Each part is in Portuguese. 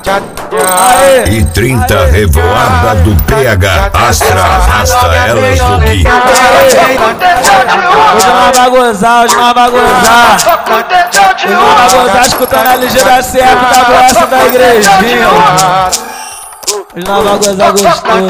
E 30 revoada do PH Astra, arrasta elas do Gui. Hoje nós vai gozar, hoje nós vai gozar. Hoje nós vai gozar escutando a ligeira seca da boassa da igrejinha. Hoje nós vai gozar gostoso.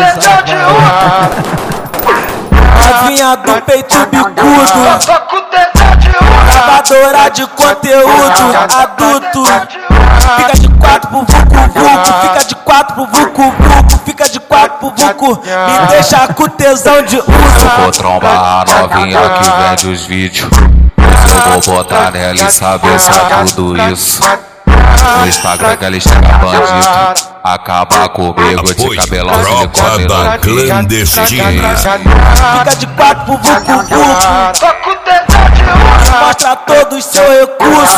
Novinha do peito bicudo, gravadora de conteúdo adulto. Fica de 4 pro vucu-vucu, fica de 4 pro vucu-vucu, fica de 4 pro vucu. Me deixa com tesão de uso. Eu vou trombar a novinha que vende os vídeos. Hoje eu vou botar nela e saber se é tudo isso. No Instagram que ela chega bandido, acaba comigo de cabelão silicone da clandestina. Fica de 4 pro vucu-vucu, mostra todos seu recurso.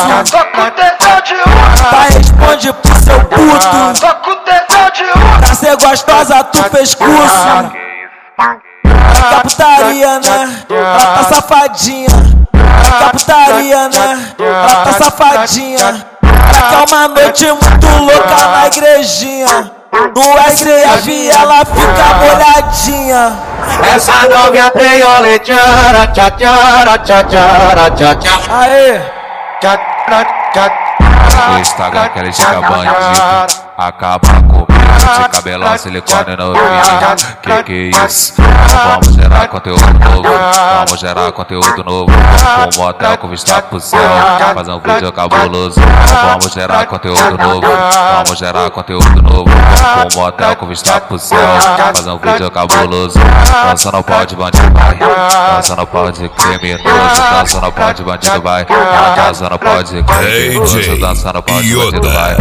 Tá, responde pro seu puto. Pra ser gostosa tu fez curso. Tá putaria, né? Ela tá safadinha. Tá putaria, né? Ela tá safadinha. Tá uma noite muito louca na igrejinha. No SEF ela fica molhadinha. Essa novinha tem olê, tchara, tchá, tchara, tchá, tchara, tchá, tchá. Aê! Tchá, tchá, tchá. No Instagram que ela chega bandido, acaba comigo de cabelão silicone novinho. Que isso? Vamos gerar conteúdo novo, vamos gerar conteúdo novo. Com um motel com vista pro céu, fazer um vídeo cabuloso. Vamos gerar conteúdo novo, vamos gerar conteúdo novo. Com um motel com vista pro céu, fazer um vídeo cabuloso. Dança não pode, bandido vai. Dança não pode, criminoso. Dança não pode, bandido vai. Dança não pode, criminoso. Dança não pode, bandido vai.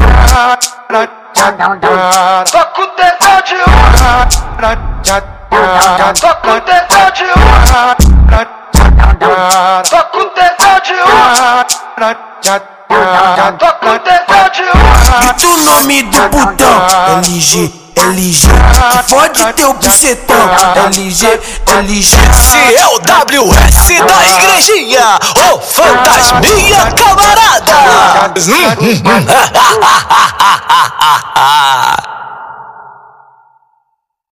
Tô com tesão de tô com tesão de tô com tesão de tô com tesão de Grita o nome do putão, LG, LG, que fode teu bucetão, LG, LG. Esse é o WS da igrejinha, ô fantasminha camarada.